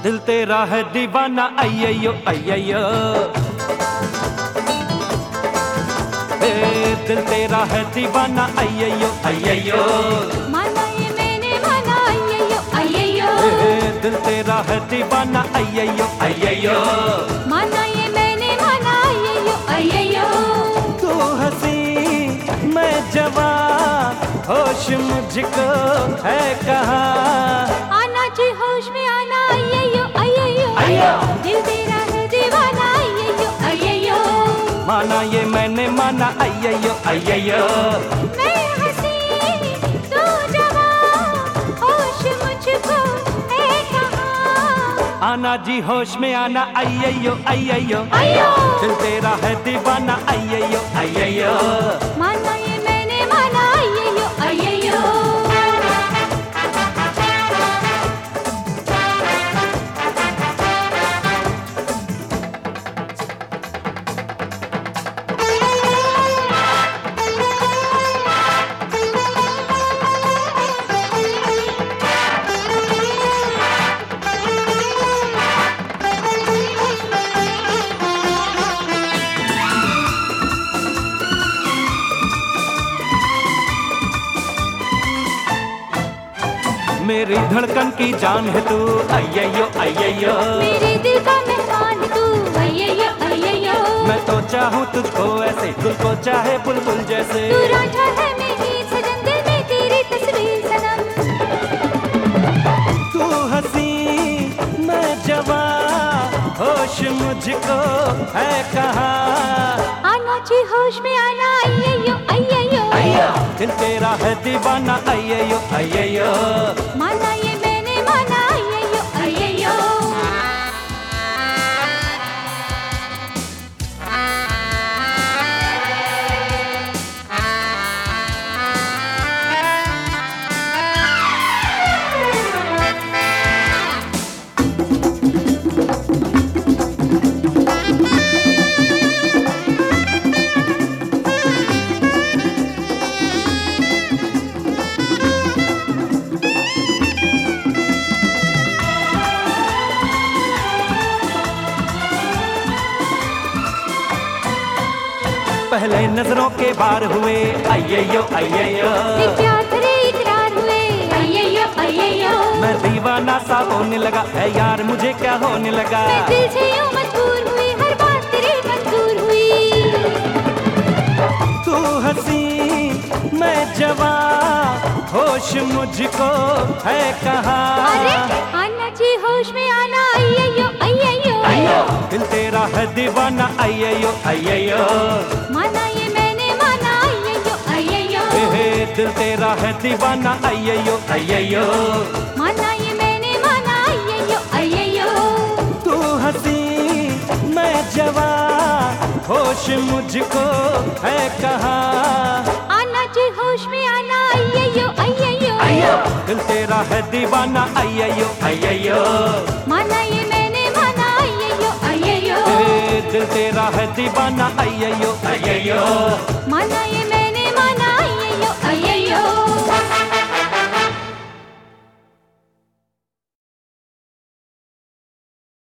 दिल तेरा है दीवाना अय्यो अय्यो, दिल तेरा है दीवाना अय्यो अय्यो, माना ये मैंने माना अय्यो अय्यो, दिल तेरा है दीवाना अय्यो अय्यो, माना ये मैंने माना अय्यो अय्यो। तू हंसी मैं जवान, होश मुझको है कहाँ। आना जी होश में आना अय्यो अय्यो, दिल तेरा है दीवाना अय्यो अय्यो, माना ये मैंने माना अय्यो अय्यो। मैं हंसी तू जवान, होश मुझको है कहाँ। आना जी होश में आना अय्यो अय्यो, अय्यो। दिल तेरा है दीवाना अय्यो अय्यो। माना ये मैंने माना अय्यो अय्यो। मेरी धड़कन की जान है तू अय्यो अय्यो, मेरे दिल का मेहमान तू अय्यो अय्यो। मैं तो चाहूँ तुझको ऐसे, तुझको चाहे बुलबुल जैसे। तू रांझा है मेरी सजन, दिल में तेरी तस्वीर सनम। तू हंसी मैं जवान, होश मुझको है कहाँ। आना जी होश में आना अय्यो अय्यो, दिल तेरा है दीवाना अय्यो अय्यो। माना ये मैंने माना अय्यो अय्यो। पहले नजरों के बार हुए अय्यो अय्यो, क्या तेरे इकरार हुए अय्यो अय्यो। मैं दीवाना सा होने लगा है यार, मुझे क्या होने लगा। मैं दिल से यूं मजबूर हुई, हर बात तेरी मंजूर हुई। तू हंसी मैं जवान, होश मुझको है कहाँ। अरे आना जी होश में आना अय्यो अय्यो, दिल तेरा है दीवाना अय्यो अय्यो। माना ये मैंने माना अय्यो अय्यो, दिल तेरा है दीवाना अय्यो अय्यो। माना ये मैंने माना अय्यो अय्यो। तू हंसी मैं जवान, होश मुझको है कहाँ। आना जी होश में आना अय्यो अय्यो, दिल तेरा है दीवाना अय्यो अय्यो। माना ये मैंने माना अय्यो अय्यो। दिल तेरा है दीवाना अय्यो अय्यो।